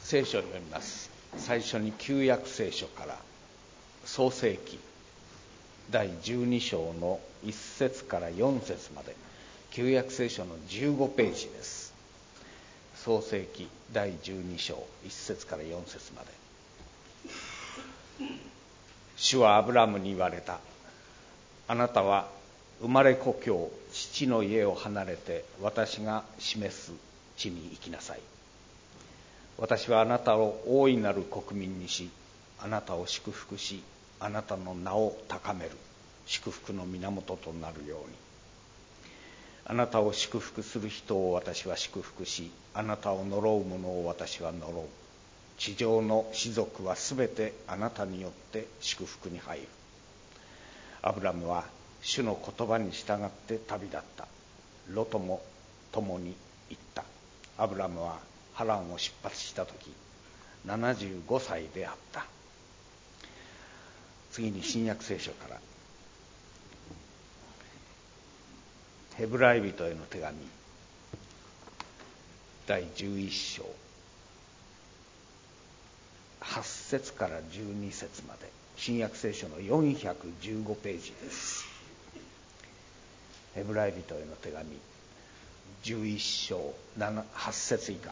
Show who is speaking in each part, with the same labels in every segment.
Speaker 1: 聖書を読みます。最初に旧約聖書から創世記第12章の1節から4節まで、旧約聖書の15ページです。創世記第12章1節から4節まで。主はアブラムに言われた。あなたは生まれ故郷父の家を離れて私が示す地に行きなさい。私はあなたを大いなる国民にし、あなたを祝福し、あなたの名を高める祝福の源となるように。あなたを祝福する人を私は祝福し、あなたを呪う者を私は呪う。地上の士族はすべてあなたによって祝福に入る。アブラムは主の言葉に従って旅立った。ロトも共に行った。アブラムはハランを出発した時75歳であった。次に新約聖書からヘブライ人への手紙第11章8節から12節まで、新約聖書の415ページです。ヘブライ人への手紙11章8節以下。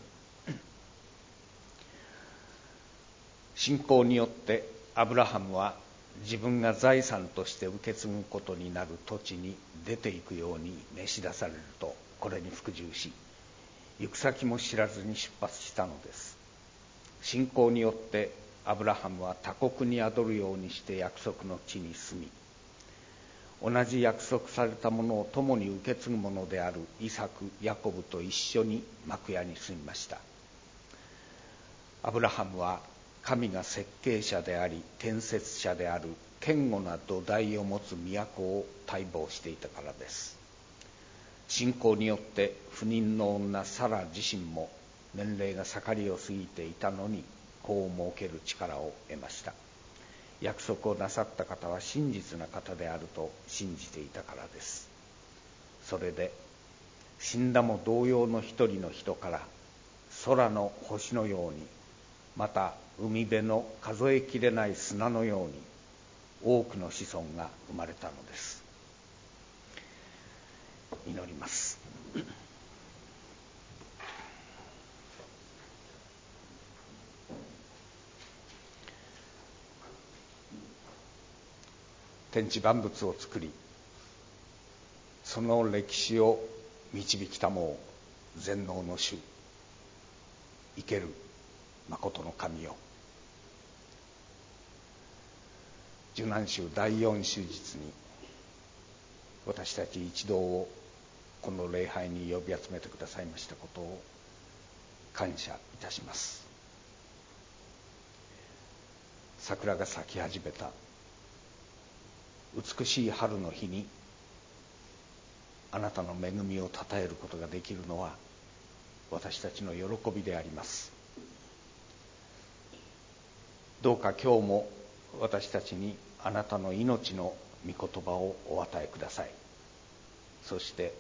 Speaker 1: 信仰によってアブラハムは自分が財産として受け継ぐことになる土地に出ていくように召し出されると、これに服従し、行く先も知らずに出発したのです。信仰によってアブラハムは他国に宿るようにして約束の地に住み、同じ約束されたものを共に受け継ぐものであるイサク、ヤコブと一緒に幕屋に住みました。アブラハムは神が設計者であり建設者である堅固な土台を持つ都を待望していたからです。信仰によって不妊の女サラ自身も年齢が盛りを過ぎていたのに子を設ける力を得ました。約束をなさった方は真実な方であると信じていたからです。それで死んだも同様の一人の人から空の星のように、また海辺の数えきれない砂のように多くの子孫が生まれたのです。祈ります。天地万物を作り、その歴史を導きたもう全能の主、生ける誠の神よ。受難週第4手術に私たち一同をこの礼拝に呼び集めてくださいましたことを感謝いたします。桜が咲き始めた美しい春の日にあなたの恵みをたたえることができるのは私たちの喜びであります。どうか今日も私たちにあなたの命の御言葉をお与えください。そして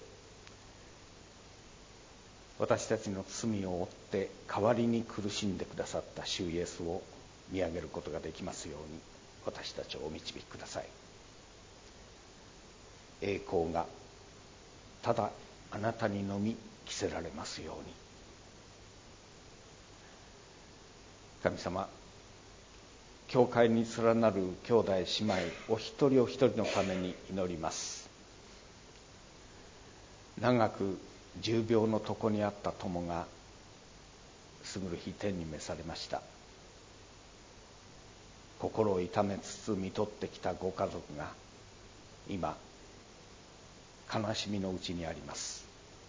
Speaker 1: 私たちの罪を負って代わりに苦しんでくださった主イエスを見上げることができますように私たちをお導きください。栄光がただあなたにのみ着せられますように。神様、教会に連なる兄弟姉妹お一人お一人のために祈ります。長く重病の床にあった友が過ぐる日天に召されました。心を痛めつつ看取ってきたご家族が今悲しみのうちにあります。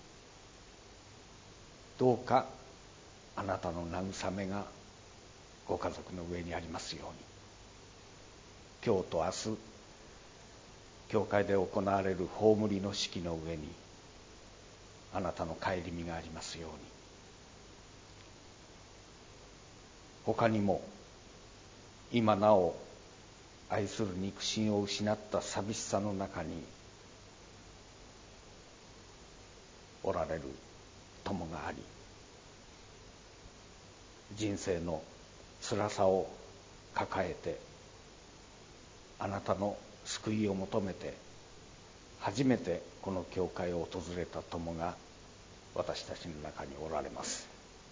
Speaker 1: どうかあなたの慰めがご家族の上にありますように。今日と明日教会で行われる葬りの式の上にあなたの顧みがありますように。他にも今なお愛する肉親を失った寂しさの中におられる友があり、 人生の辛さを抱えてあなたの救いを求めて初めてこの教会を訪れた友が私たちの中におられます。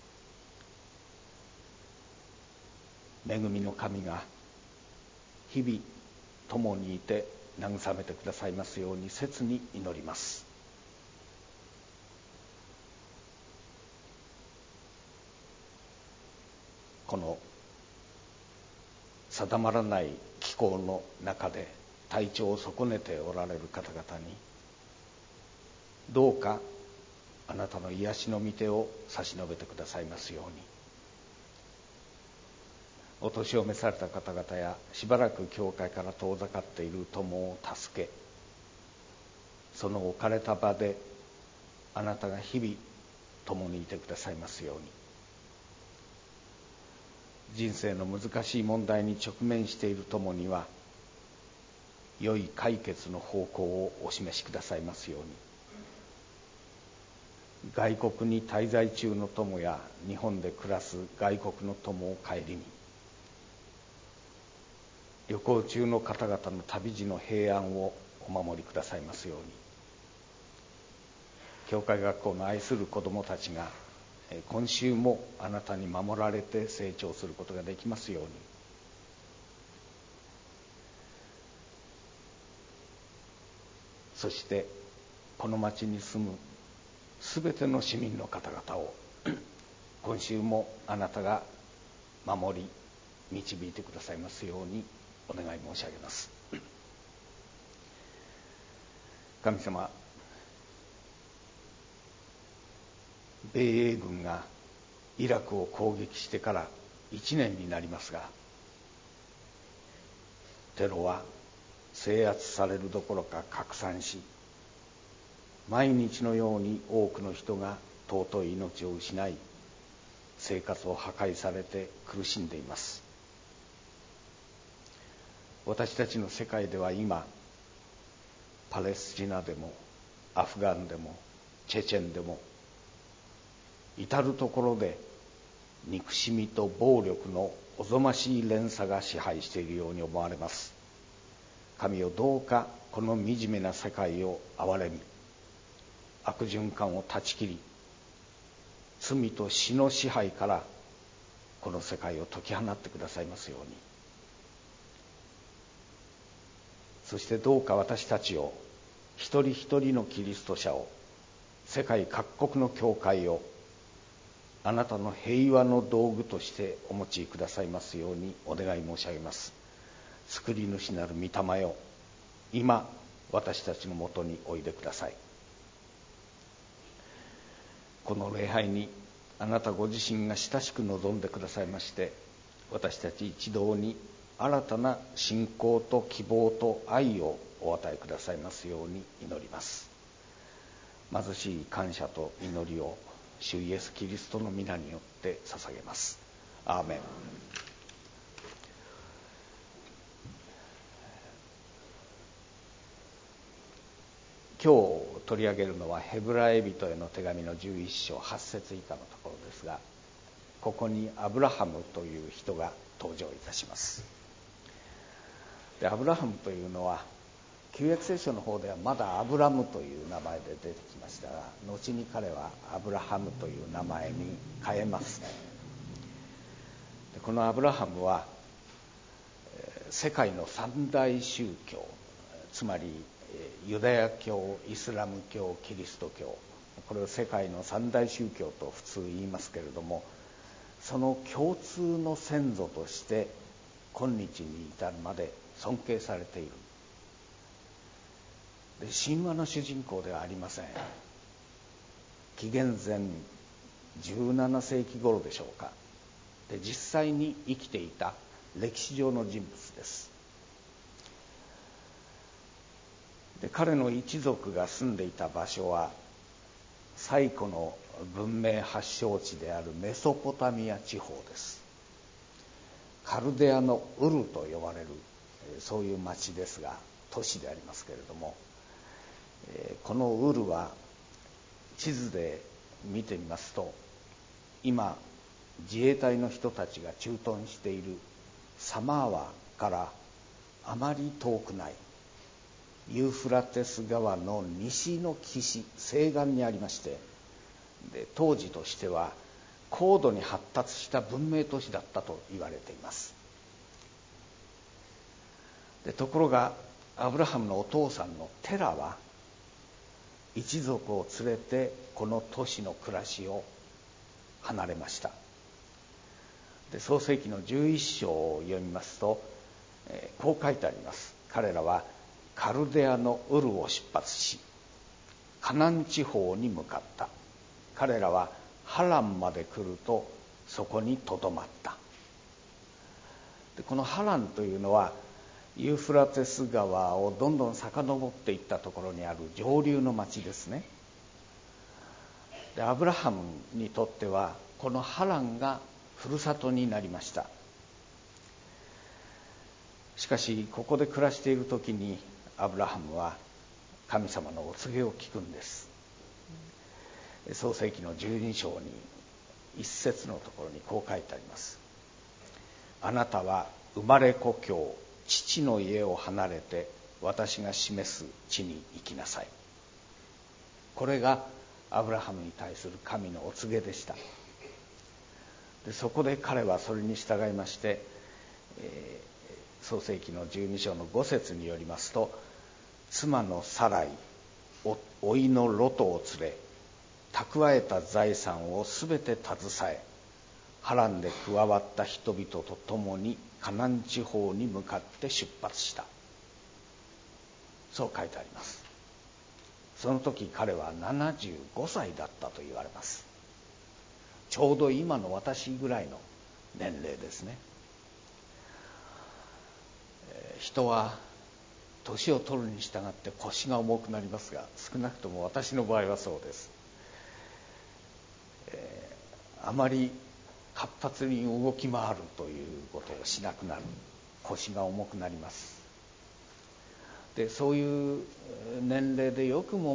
Speaker 1: 恵みの神が日々共にいて慰めてくださいますように切に祈ります。この定まらない気候の中で体調を損ねておられる方々にどうかあなたの癒しの御手を差し伸べてくださいますように。お年を召された方々やしばらく教会から遠ざかっている友を助け、その置かれた場であなたが日々共にいてくださいますように。人生の難しい問題に直面している友には良い解決の方向をお示しくださいますように。外国に滞在中の友や日本で暮らす外国の友を顧み、旅行中の方々の旅路の平安をお守りくださいますように。教会学校の愛する子どもたちが今週もあなたに守られて成長することができますように。そしてこの町に住むすべての市民の方々を今週もあなたが守り導いてくださいますようにお願い申し上げます。神様、米英軍がイラクを攻撃してから1年になりますが、テロは制圧されるどころか拡散し、毎日のように多くの人が尊い命を失い、生活を破壊されて苦しんでいます。私たちの世界では今、パレスチナでもアフガンでもチェチェンでも至るところで憎しみと暴力のおぞましい連鎖が支配しているように思われます。神よ、どうかこの惨めな世界を憐れみ、悪循環を断ち切り、罪と死の支配からこの世界を解き放ってくださいますように。そしてどうか私たちを、一人一人のキリスト者を、世界各国の教会をあなたの平和の道具としてお持ちくださいますようにお願い申し上げます。救い主なる御霊よ、今私たちのもとにおいでください。この礼拝にあなたご自身が親しく臨んでくださいまして、私たち一同に新たな信仰と希望と愛をお与えくださいますように祈ります。貧しい感謝と祈りを主イエスキリストの皆によって捧げます。アーメン。今日取り上げるのはヘブライ人への手紙の11章8節以下のところですが、ここにアブラハムという人が登場いたします。で、アブラハムというのは旧約聖書の方ではまだアブラムという名前で出てきましたが、後に彼はアブラハムという名前に変えます。で、このアブラハムは世界の三大宗教、つまりユダヤ教、イスラム教、キリスト教、これを世界の三大宗教と普通言いますけれども、その共通の先祖として今日に至るまで尊敬されている。で、神話の主人公ではありません。紀元前17世紀頃でしょうか。で、実際に生きていた歴史上の人物です。で、彼の一族が住んでいた場所は最古の文明発祥地であるメソポタミア地方です。カルデアのウルと呼ばれるそういう町ですが、都市でありますけれども、このウルは地図で見てみますと、今自衛隊の人たちが駐屯しているサマーワからあまり遠くないユーフラテス川の西の岸西岸にありまして、で当時としては高度に発達した文明都市だったと言われています。でところがアブラハムのお父さんのテラは一族を連れてこの都市の暮らしを離れました。で創世記の11章を読みますと、こう書いてあります。彼らはカルデアのウルを出発しカナン地方に向かった。彼らはハランまで来るとそこにとどまった。でこのハランというのはユーフラテス川をどんどん遡っていったところにある上流の町ですね。でアブラハムにとってはこのハランがふるさとになりました。しかしここで暮らしている時にアブラハムは神様のお告げを聞くんです。創世記の12章に一節のところにこう書いてあります。あなたは生まれ故郷父の家を離れて私が示す地に行きなさい。これがアブラハムに対する神のお告げでした。でそこで彼はそれに従いまして、創世記の12章の5節によりますと、妻のサライ、甥のロトを連れ蓄えた財産をすべて携え、ハランで加わった人々と共にカナン地方に向かって出発した。そう書いてあります。その時彼は75歳だったと言われます。ちょうど今の私ぐらいの年齢ですね。人は年を取るに従って腰が重くなりますが、少なくとも私の場合はそうです。あまり活発に動き回るということをしなくなる。腰が重くなります。でそういう年齢でよくも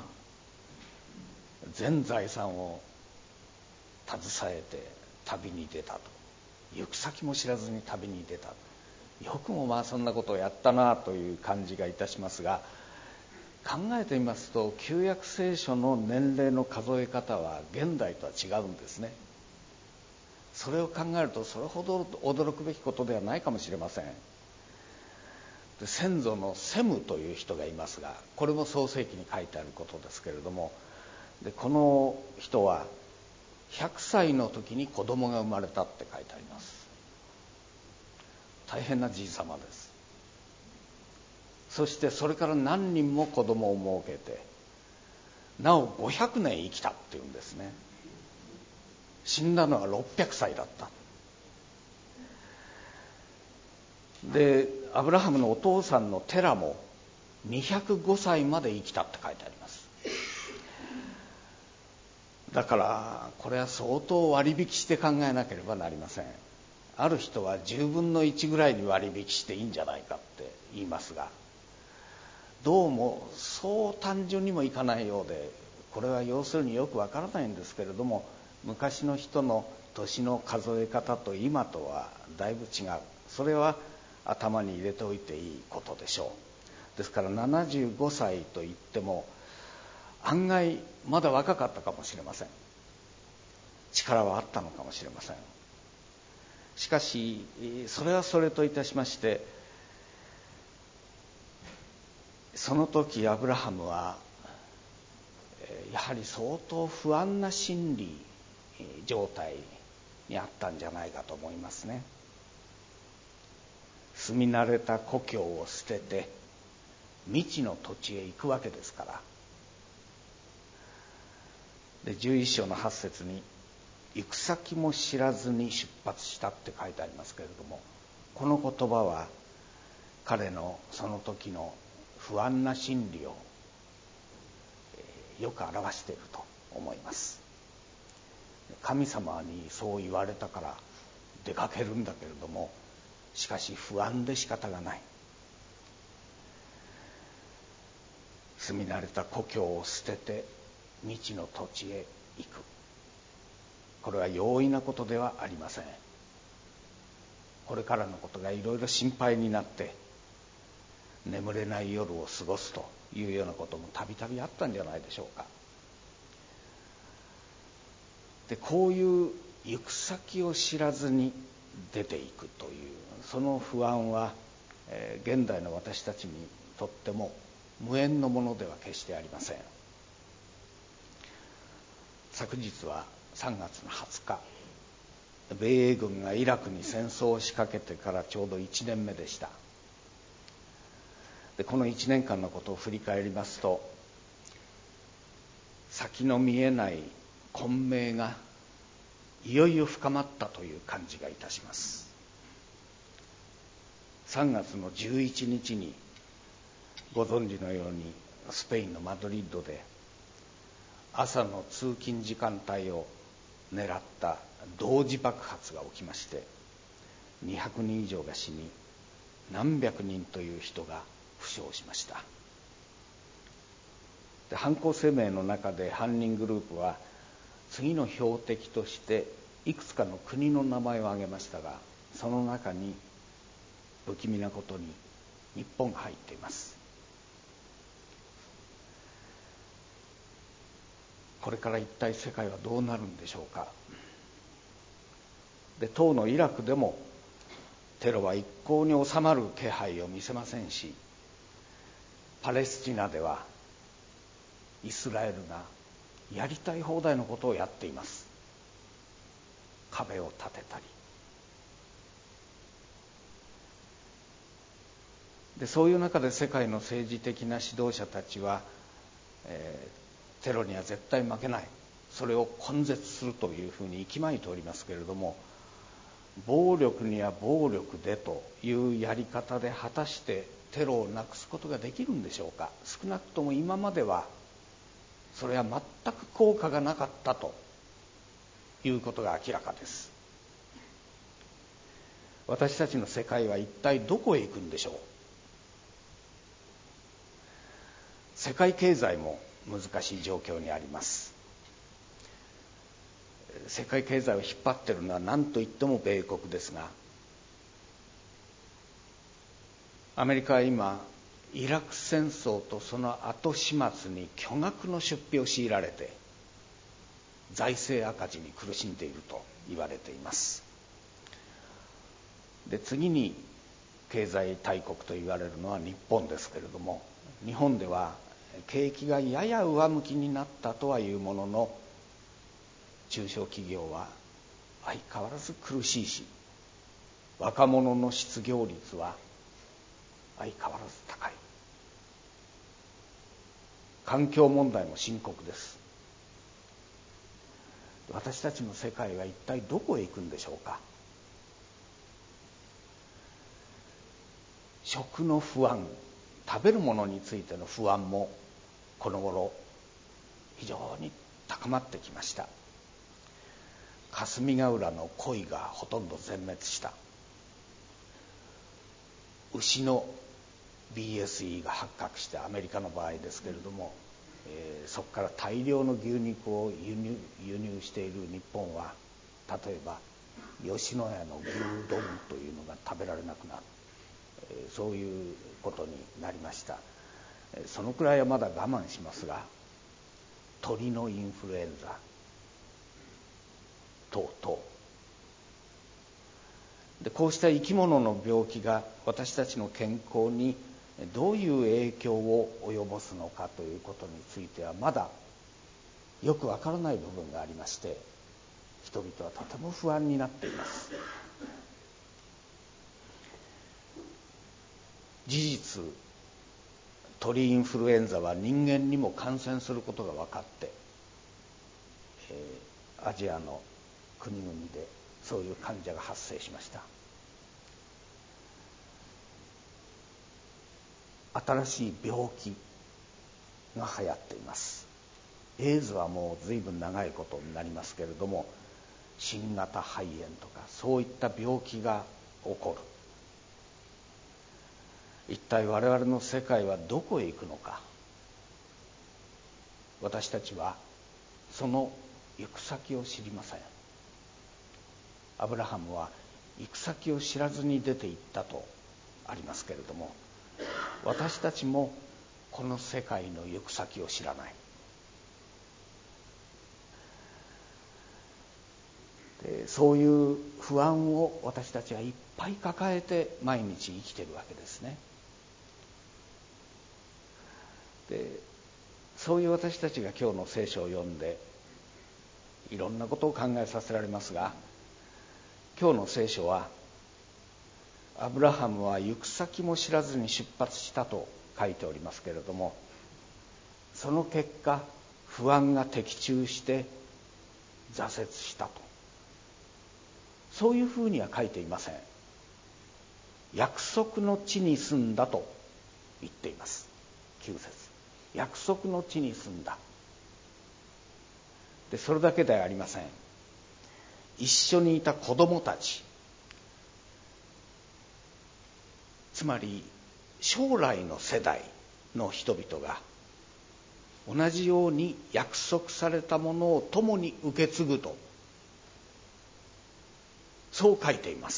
Speaker 1: 全財産を携えて旅に出たと。行く先も知らずに旅に出た。よくもそんなことをやったなという感じがいたしますが、考えてみますと旧約聖書の年齢の数え方は現代とは違うんですね。それを考えるとそれほど驚くべきことではないかもしれません。で先祖のセムという人がいますが、これも創世記に書いてあることですけれども、でこの人は100歳の時に子供が生まれたって書いてあります。大変なじい様です。そしてそれから何人も子供を設けて、なお500年生きたっていうんですね。死んだのは600歳だった。でアブラハムのお父さんのテラも205歳まで生きたって書いてあります。だからこれは相当割引して考えなければなりません。ある人は10分の1ぐらいに割引していいんじゃないかって言いますが、どうもそう単純にもいかないようで、これは要するによくわからないんですけれども、昔の人の年の数え方と今とはだいぶ違う。それは頭に入れておいていいことでしょう。ですから75歳といっても案外まだ若かったかもしれません。力はあったのかもしれません。しかしそれはそれといたしまして、その時アブラハムはやはり相当不安な心理状態にあったんじゃないかと思いますね。住み慣れた故郷を捨てて未知の土地へ行くわけですから。で11章の8節に行く先も知らずに出発したって書いてありますけれども、この言葉は彼のその時の不安な心理をよく表していると思います。神様にそう言われたから出かけるんだけれども、しかし不安で仕方がない。住み慣れた故郷を捨てて未知の土地へ行く。 これは容易なことではありません。これからのことがいろいろ心配になって眠れない夜を過ごすというようなこともたびたびあったんじゃないでしょうか。でこういう行く先を知らずに出ていくというその不安は、現代の私たちにとっても無縁のものでは決してありません。昨日は3月の20日、米英軍がイラクに戦争を仕掛けてからちょうど1年目でした。でこの1年間のことを振り返りますと、先の見えない混迷がいよいよ深まったという感じがいたします。3月の11日にご存知のようにスペインのマドリッドで朝の通勤時間帯を狙った同時爆発が起きまして、200人以上が死に何百人という人が負傷しました。で犯行声明の中で犯人グループは次の標的としていくつかの国の名前を挙げましたが、その中に不気味なことに日本が入っています。これから一体世界はどうなるんでしょうか。で当のイラクでもテロは一向に収まる気配を見せませんし、パレスチナではイスラエルがやりたい放題のことをやっています。壁を建てたりで、そういう中で世界の政治的な指導者たちは、テロには絶対負けない、それを根絶するというふうに息巻いておりますけれども、暴力には暴力でというやり方で果たしてテロをなくすことができるんでしょうか。少なくとも今まではそれは全く効果がなかったということが明らかです。私たちの世界は一体どこへ行くんでしょう。世界経済も難しい状況にあります。世界経済を引っ張っているのは何といっても米国ですが、アメリカは今イラク戦争とその後始末に巨額の出費を強いられて財政赤字に苦しんでいると言われています。で次に経済大国と言われるのは日本ですけれども、日本では景気がやや上向きになったとはいうものの、中小企業は相変わらず苦しいし、若者の失業率は相変わらず高い。環境問題も深刻です。私たちの世界は一体どこへ行くんでしょうか。食の不安、食べるものについての不安もこの頃非常に高まってきました。霞ヶ浦の鯉がほとんど全滅した。牛の BSE が発覚して、アメリカの場合ですけれども、そこから大量の牛肉を輸入している日本は、例えば吉野家の牛丼というのが食べられなくなる、そういうことになりました。そのくらいはまだ我慢しますが、鳥のインフルエンザ等々で、こうした生き物の病気が私たちの健康にどういう影響を及ぼすのかということについてはまだよくわからない部分がありまして、人々はとても不安になっています。事実、鳥インフルエンザは人間にも感染することが分かって、アジアの国々でそういう患者が発生しました。新しい病気が流行っています。エイズはもう随分長いことになりますけれども、新型肺炎とかそういった病気が起こる。一体我々の世界はどこへ行くのか。私たちはその行く先を知りません。 アブラハムは行く先を知らずに出て行ったとありますけれども、私たちもこの世界の行く先を知らない。でそういう不安を私たちはいっぱい抱えて毎日生きているわけですね。でそういう私たちが今日の聖書を読んでいろんなことを考えさせられますが、今日の聖書はアブラハムは行く先も知らずに出発したと書いておりますけれども、その結果不安が的中して挫折したと、そういうふうには書いていません。約束の地に住んだと言っています。9節、約束の地に住んだ。でそれだけではありません。一緒にいた子供たち、つまり将来の世代の人々が同じように約束されたものを共に受け継ぐと、そう書いています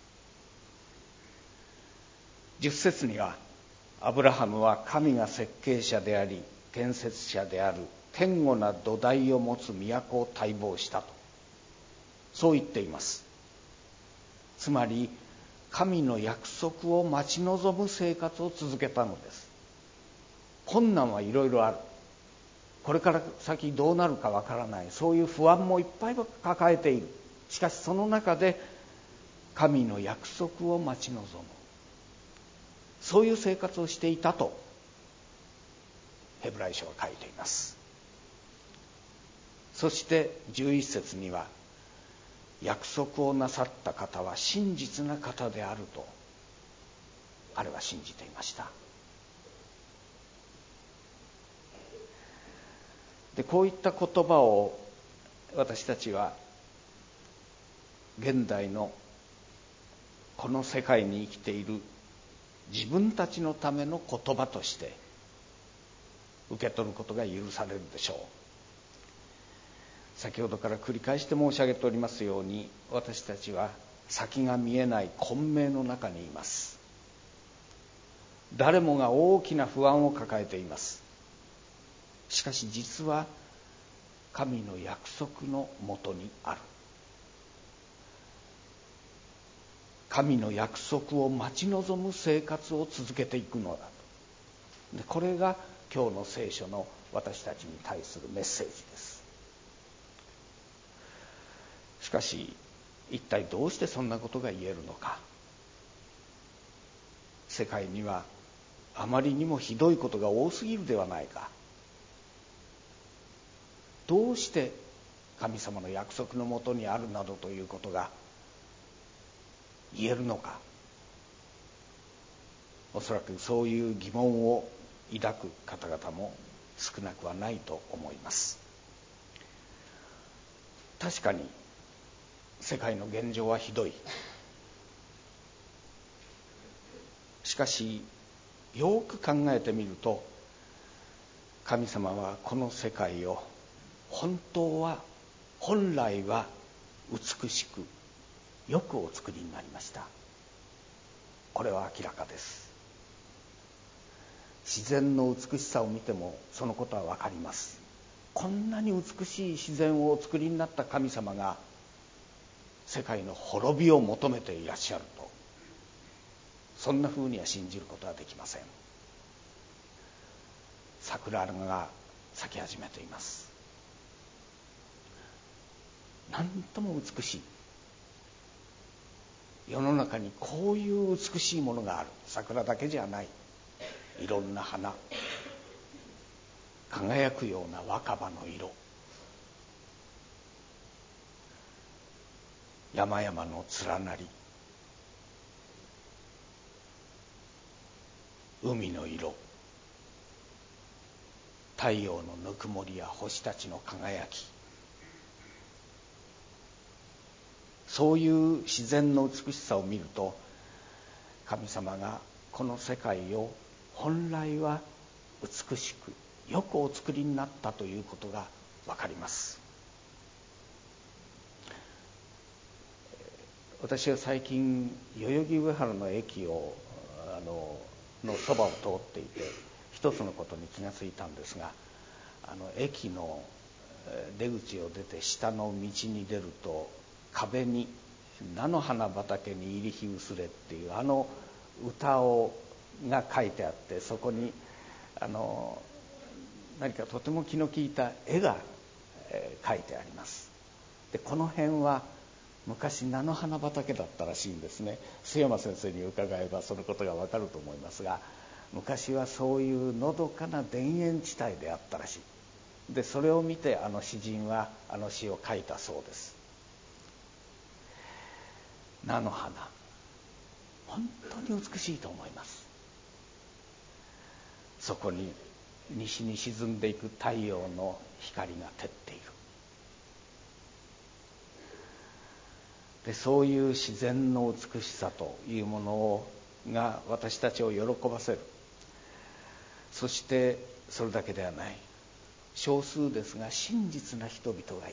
Speaker 1: 。10節には、アブラハムは神が設計者であり建設者である堅固な土台を持つ都を待望したと、そう言っています。つまり神の約束を待ち望む生活を続けたのです。困難はいろいろある、これから先どうなるかわからない、そういう不安もいっぱい抱えている。しかしその中で神の約束を待ち望む、そういう生活をしていたとヘブライ書は書いています。そして11節には、約束をなさった方は真実な方であると彼は信じていました。でこういった言葉を私たちは現代のこの世界に生きている自分たちのための言葉として受け取ることが許されるでしょう。先ほどから繰り返して申し上げておりますように、私たちは先が見えない混迷の中にいます。誰もが大きな不安を抱えています。しかし実は神の約束のもとにある。神の約束を待ち望む生活を続けていくのだと。でこれが今日の聖書の私たちに対するメッセージです。しかし一体どうしてそんなことが言えるのか。世界にはあまりにもひどいことが多すぎるではないか。どうして神様の約束のもとにあるなどということが言えるのか。おそらくそういう疑問を抱く方々も少なくはないと思います。確かに世界の現状はひどい。しかしよく考えてみると、神様はこの世界を本来は美しくよくお作りになりました。これは明らかです。自然の美しさを見てもそのことはわかります。こんなに美しい自然をお作りになった神様が世界の滅びを求めていらっしゃると、そんなふうには信じることはできません。桜が咲き始めています。なんとも美しい。世の中にこういう美しいものがある。桜だけじゃない。いろんな花、輝くような若葉の色、山々の連なり、海の色、太陽のぬくもりや星たちの輝き、そういう自然の美しさを見ると、神様がこの世界を本来は美しくよくお作りになったということがわかります。 私は最近代々木上原の駅をのそばを通っていて一つのことに気がついたんですが、駅の出口を出て下の道に出ると壁に菜の花畑に入り日薄れっていう歌が書いてあって、そこに何かとても気の利いた絵が書いてあります。でこの辺は昔菜の花畑だったらしいんですね。須山先生に伺えばそのことがわかると思いますが、昔はそういうのどかな田園地帯であったらしい。でそれを見て詩人は詩を書いたそうです。菜の花、本当に美しいと思います。そこに西に沈んでいく太陽の光が照っている。でそういう自然の美しさというものが私たちを喜ばせる。そしてそれだけではない、少数ですが真実な人々がいる。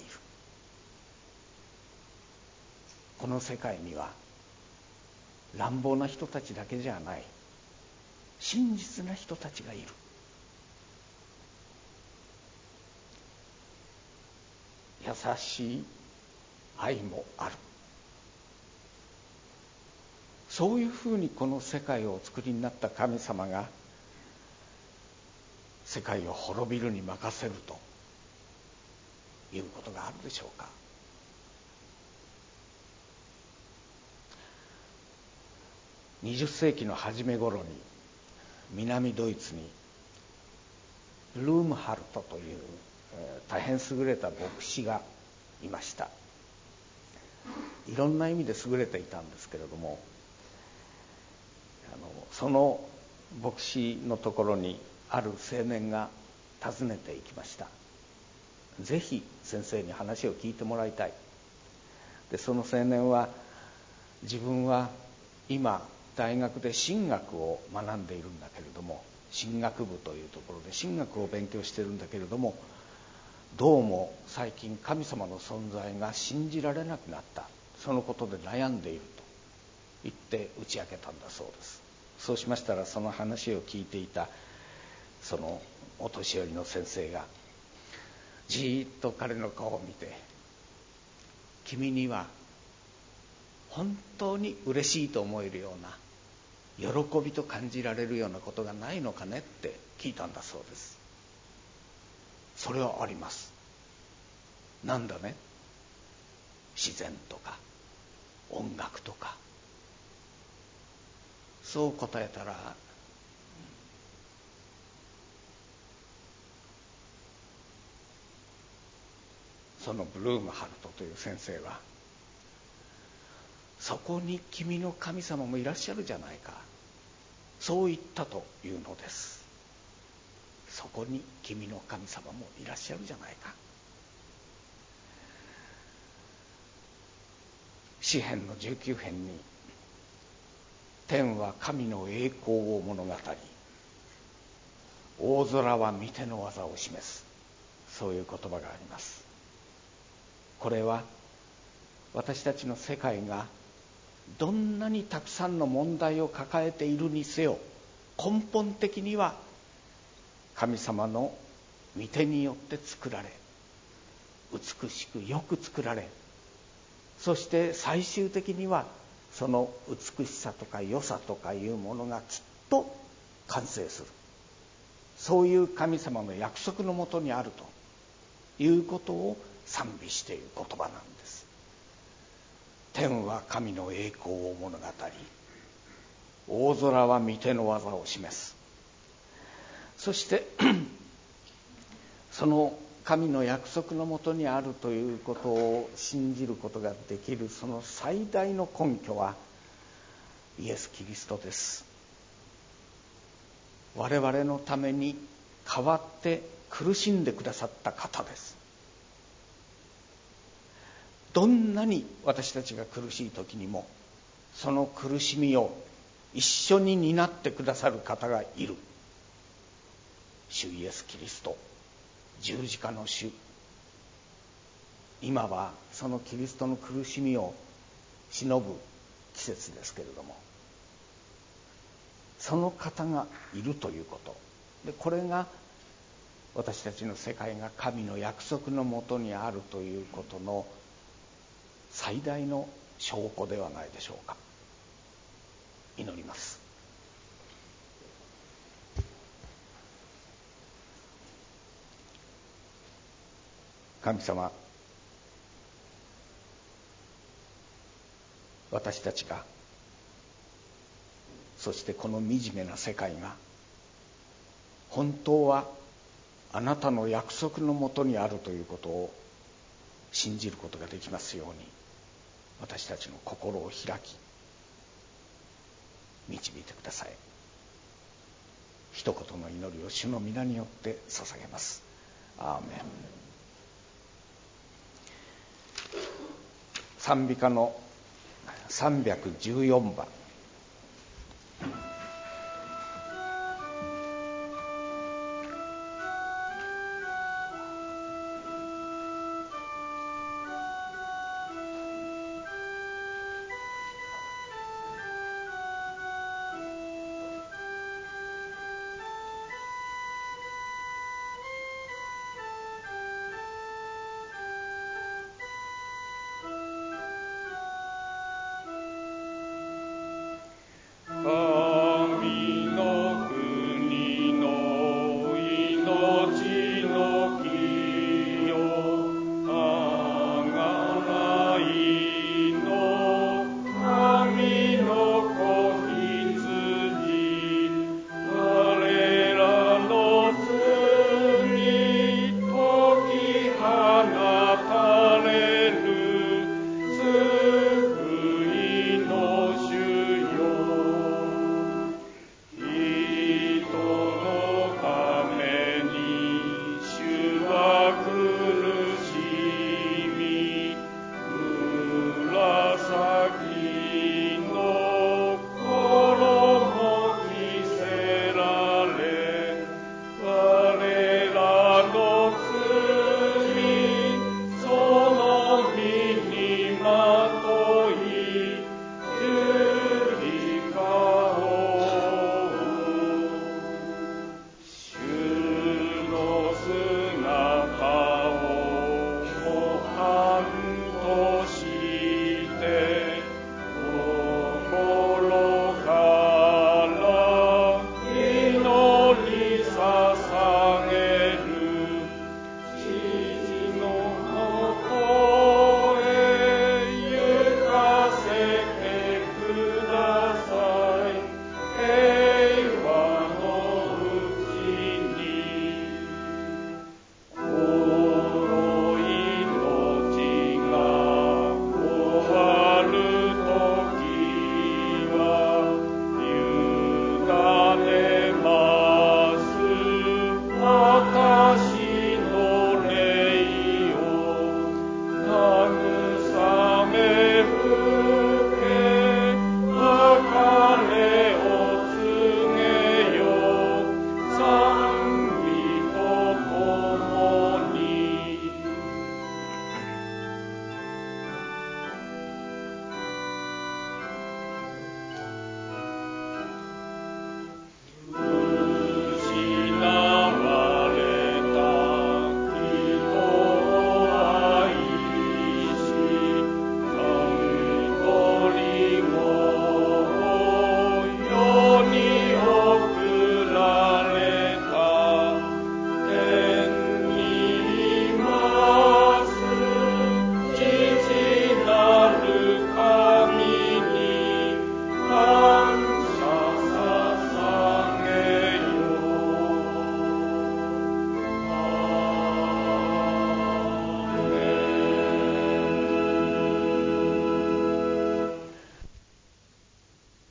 Speaker 1: この世界には乱暴な人たちだけじゃない、真実な人たちがいる。優しい愛もある。そういうふうにこの世界をお作りになった神様が世界を滅びるに任せるということがあるでしょうか。20世紀の初め頃に南ドイツにブルームハルトという大変優れた牧師がいました。いろんな意味で優れていたんですけれども、その牧師のところにある青年が訪ねていきました。ぜひ先生に話を聞いてもらいたい。でその青年は、自分は今大学で神学を学んでいるんだけれども、神学部というところで神学を勉強しているんだけれども、どうも最近神様の存在が信じられなくなった、そのことで悩んでいると言って打ち明けたんだそうです。そうしましたら、その話を聞いていたそのお年寄りの先生がじっと彼の顔を見て、君には本当に嬉しいと思えるような、喜びと感じられるようなことがないのかねって聞いたんだそうです。それはあります。なんだね。自然とか音楽とか。そう答えたら、そのブルームハルトという先生は、そこに君の神様もいらっしゃるじゃないか、そう言ったというのです。そこに君の神様もいらっしゃるじゃないか。詩編の19編に、天は神の栄光を物語、大空は御手の技を示す、そういう言葉があります。これは私たちの世界がどんなにたくさんの問題を抱えているにせよ、根本的には神様の御手によって作られ、美しくよく作られ、そして最終的にはその美しさとか良さとかいうものがきっと完成する、そういう神様の約束のもとにあるということを賛美している言葉なんです。天は神の栄光を物語、大空は御手の技を示す。そしてその神の約束のもとにあるということを信じることができる、その最大の根拠はイエス・キリストです。我々のために代わって苦しんでくださった方です。どんなに私たちが苦しい時にも、その苦しみを一緒に担ってくださる方がいる。主イエス・キリスト、十字架の主。今はそのキリストの苦しみを忍ぶ季節ですけれども、その方がいるということで、これが私たちの世界が神の約束のもとにあるということの最大の証拠ではないでしょうか。祈ります。神様、私たちが、そしてこの惨めな世界が本当はあなたの約束のもとにあるということを信じることができますように、私たちの心を開き導いてください。一言の祈りを主の皆によって捧げます。アーメン。賛美歌の314番。